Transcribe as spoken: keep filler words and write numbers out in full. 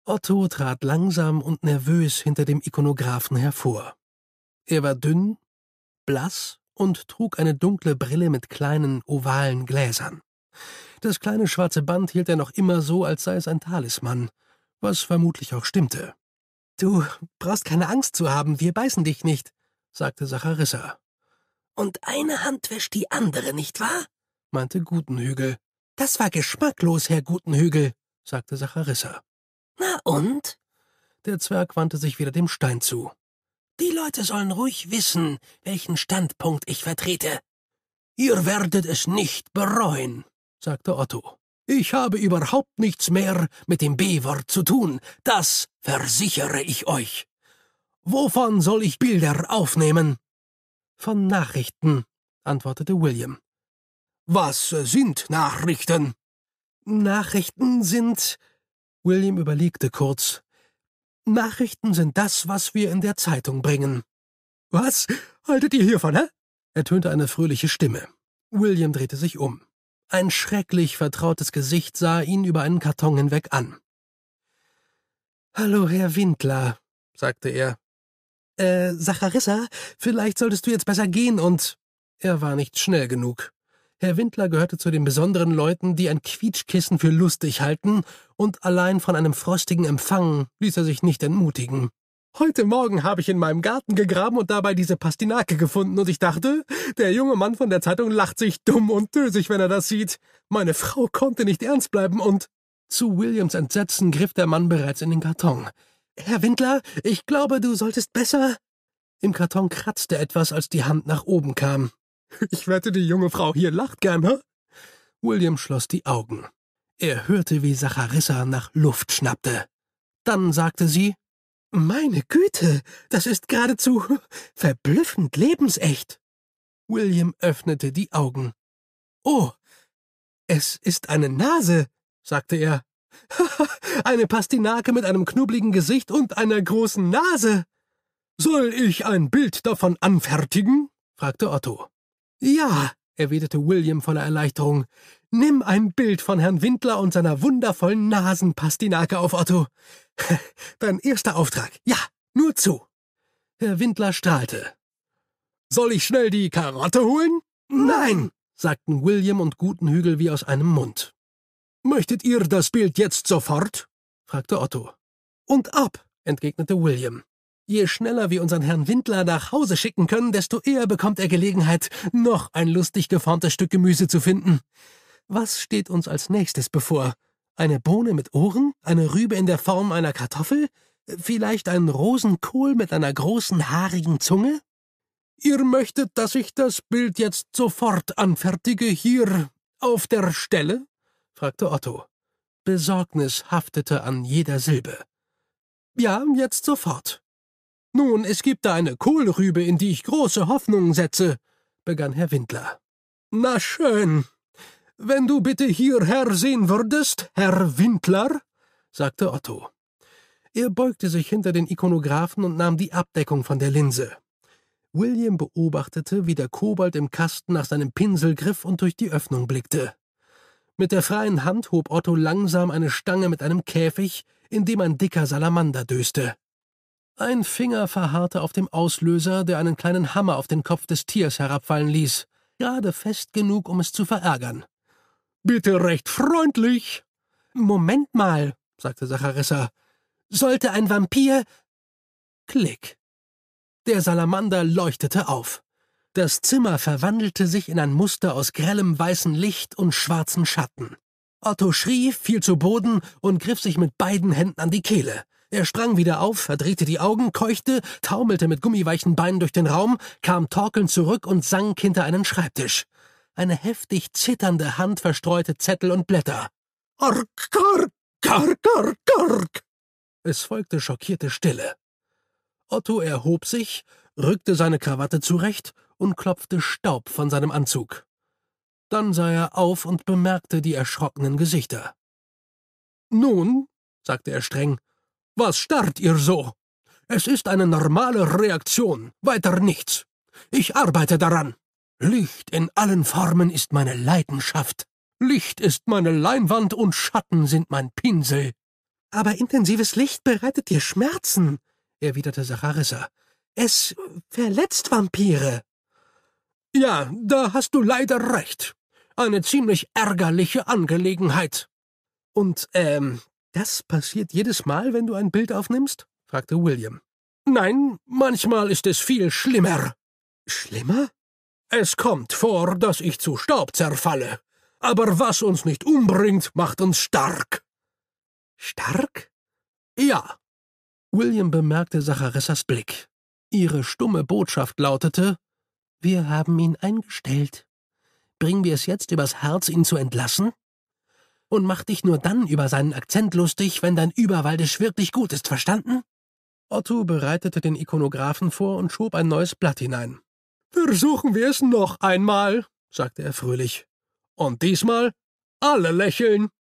Otto trat langsam und nervös hinter dem Ikonographen hervor. Er war dünn, blass und trug eine dunkle Brille mit kleinen, ovalen Gläsern. Das kleine schwarze Band hielt er noch immer so, als sei es ein Talisman, was vermutlich auch stimmte. »Du brauchst keine Angst zu haben, wir beißen dich nicht«, sagte Sacharissa. »Und eine Hand wäscht die andere, nicht wahr?« meinte Gutenhügel. »Das war geschmacklos, Herr Gutenhügel«, sagte Sacharissa. »Na und?« Der Zwerg wandte sich wieder dem Stein zu. »Die Leute sollen ruhig wissen, welchen Standpunkt ich vertrete.« »Ihr werdet es nicht bereuen«, sagte Otto. »Ich habe überhaupt nichts mehr mit dem B-Wort zu tun, das versichere ich euch. Wovon soll ich Bilder aufnehmen?« »Von Nachrichten«, antwortete William. »Was sind Nachrichten?« »Nachrichten sind...« William überlegte kurz. »Nachrichten sind das, was wir in der Zeitung bringen.« »Was? Haltet ihr hiervon, hä?« ertönte eine fröhliche Stimme. William drehte sich um. Ein schrecklich vertrautes Gesicht sah ihn über einen Karton hinweg an. »Hallo, Herr Windler«, sagte er. »Äh, Sacharissa, vielleicht solltest du jetzt besser gehen und...« Er war nicht schnell genug. Herr Windler gehörte zu den besonderen Leuten, die ein Quietschkissen für lustig halten, und allein von einem frostigen Empfang ließ er sich nicht entmutigen. »Heute Morgen habe ich in meinem Garten gegraben und dabei diese Pastinake gefunden, und ich dachte, der junge Mann von der Zeitung lacht sich dumm und dösig, wenn er das sieht. Meine Frau konnte nicht ernst bleiben und...« Zu Williams Entsetzen griff der Mann bereits in den Karton. »Herr Windler, ich glaube, du solltest besser...« Im Karton kratzte etwas, als die Hand nach oben kam. »Ich wette, die junge Frau hier lacht gern, hä?« William schloss die Augen. Er hörte, wie Sacharissa nach Luft schnappte. Dann sagte sie, »Meine Güte, das ist geradezu verblüffend lebensecht.« William öffnete die Augen. »Oh, es ist eine Nase«, sagte er. »Eine Pastinake mit einem knubbligen Gesicht und einer großen Nase.« »Soll ich ein Bild davon anfertigen?« fragte Otto. »Ja«, erwiderte William voller Erleichterung. »Nimm ein Bild von Herrn Windler und seiner wundervollen Nasenpastinake auf, Otto. Dein erster Auftrag. Ja, nur zu.« Herr Windler strahlte. »Soll ich schnell die Karotte holen?« »Nein«, sagten William und Gutenhügel wie aus einem Mund. »Möchtet ihr das Bild jetzt sofort?« fragte Otto. »Und ab«, entgegnete William. »Je schneller wir unseren Herrn Windler nach Hause schicken können, desto eher bekommt er Gelegenheit, noch ein lustig geformtes Stück Gemüse zu finden. Was steht uns als nächstes bevor? Eine Bohne mit Ohren? Eine Rübe in der Form einer Kartoffel? Vielleicht ein Rosenkohl mit einer großen, haarigen Zunge?« »Ihr möchtet, dass ich das Bild jetzt sofort anfertige, hier auf der Stelle?« fragte Otto. Besorgnis haftete an jeder Silbe. »Ja, jetzt sofort.« »Nun, es gibt da eine Kohlrübe, in die ich große Hoffnungen setze«, begann Herr Windler. »Na schön. Wenn du bitte hierher sehen würdest, Herr Windler«, sagte Otto. Er beugte sich hinter den Ikonographen und nahm die Abdeckung von der Linse. William beobachtete, wie der Kobold im Kasten nach seinem Pinsel griff und durch die Öffnung blickte. Mit der freien Hand hob Otto langsam eine Stange mit einem Käfig, in dem ein dicker Salamander döste. Ein Finger verharrte auf dem Auslöser, der einen kleinen Hammer auf den Kopf des Tiers herabfallen ließ, gerade fest genug, um es zu verärgern. »Bitte recht freundlich!« »Moment mal«, sagte Sacharissa. »Sollte ein Vampir...« Klick. Der Salamander leuchtete auf. Das Zimmer verwandelte sich in ein Muster aus grellem weißem Licht und schwarzen Schatten. Otto schrie, fiel zu Boden und griff sich mit beiden Händen an die Kehle. Er sprang wieder auf, verdrehte die Augen, keuchte, taumelte mit gummiweichen Beinen durch den Raum, kam torkelnd zurück und sank hinter einen Schreibtisch. Eine heftig zitternde Hand verstreute Zettel und Blätter. »Ark, ark, ark, ark, ark!« Es folgte schockierte Stille. Otto erhob sich, rückte seine Krawatte zurecht und klopfte Staub von seinem Anzug. Dann sah er auf und bemerkte die erschrockenen Gesichter. »Nun«, sagte er streng, »was starrt ihr so? Es ist eine normale Reaktion, weiter nichts. Ich arbeite daran. Licht in allen Formen ist meine Leidenschaft. Licht ist meine Leinwand und Schatten sind mein Pinsel. Aber intensives Licht bereitet dir Schmerzen, erwiderte Sacharissa. Es verletzt Vampire. Ja, da hast du leider recht. Eine ziemlich ärgerliche Angelegenheit. Und, ähm, das passiert jedes Mal, wenn du ein Bild aufnimmst? Fragte William. Nein, manchmal ist es viel schlimmer. Schlimmer? Es kommt vor, dass ich zu Staub zerfalle. Aber was uns nicht umbringt, macht uns stark. Stark? Ja. William bemerkte Sacharissas Blick. Ihre stumme Botschaft lautete: Wir haben ihn eingestellt. Bringen wir es jetzt übers Herz, ihn zu entlassen? Und mach dich nur dann über seinen Akzent lustig, wenn dein Überwaldisch wirklich gut ist, verstanden? Otto bereitete den Ikonographen vor und schob ein neues Blatt hinein. »Versuchen wir es noch einmal«, sagte er fröhlich. »Und diesmal alle lächeln.«